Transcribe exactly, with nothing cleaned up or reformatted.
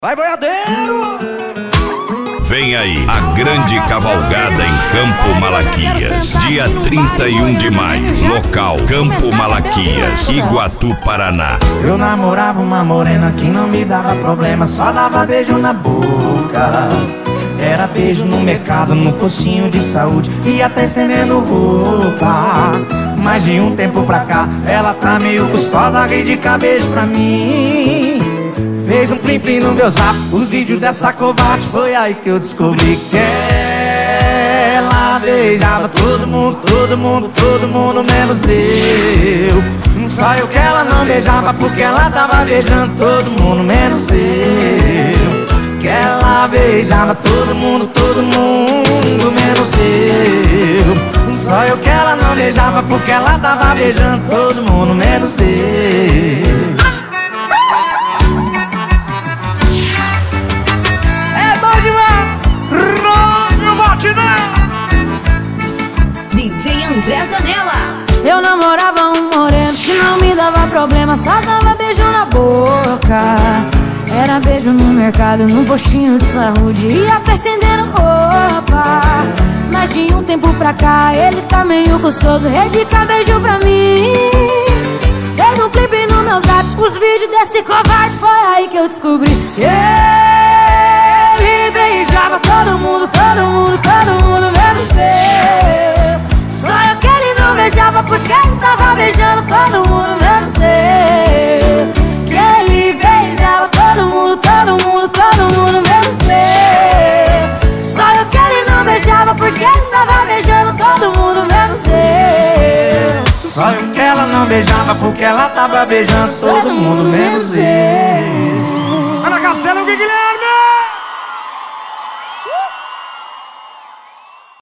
Vai, boiadeiro! Vem aí a grande cavalgada em Campo Malaquias, dia trinta e um de maio, local Campo Malaquias, Iguatu, Paraná. Eu namorava uma morena que não me dava problema, só dava beijo na boca. Era beijo no mercado, no postinho de saúde e até estendendo roupa. Mas de um tempo pra cá, ela tá meio gostosa, reidica beijo pra mim. Fez um plim-plim no meu zap, os vídeos dessa covarde. Foi aí que eu descobri que ela beijava todo mundo, todo mundo, todo mundo, menos eu. Só eu que ela não beijava, porque ela tava beijando todo mundo, menos eu. Que ela beijava todo mundo, todo mundo, menos eu. Só eu que ela não beijava, porque ela tava beijando todo mundo, menos eu. D J André Zanella. Eu namorava um moreno que não me dava problema, só dava beijo na boca. Era beijo no mercado, no postinho de saúde e até estendendo roupa. Mas de um tempo pra cá ele tá meio gostoso, redica beijo pra mim. Fez um clipe no meu zap, os vídeos desse covarde. Foi aí que eu descobri que ele beijava todo mundo, todo mundo, todo mundo, menos eu. Só eu que ele não beijava, porque ele tava beijando todo mundo, menos eu. Que ele beijava todo mundo, todo mundo, todo mundo, menos eu. Só eu que ele não beijava, porque ele tava beijando todo mundo, menos eu. Só eu que ela não beijava, porque ela tava beijando todo mundo, menos eu. Ana Castela, o Guilherme!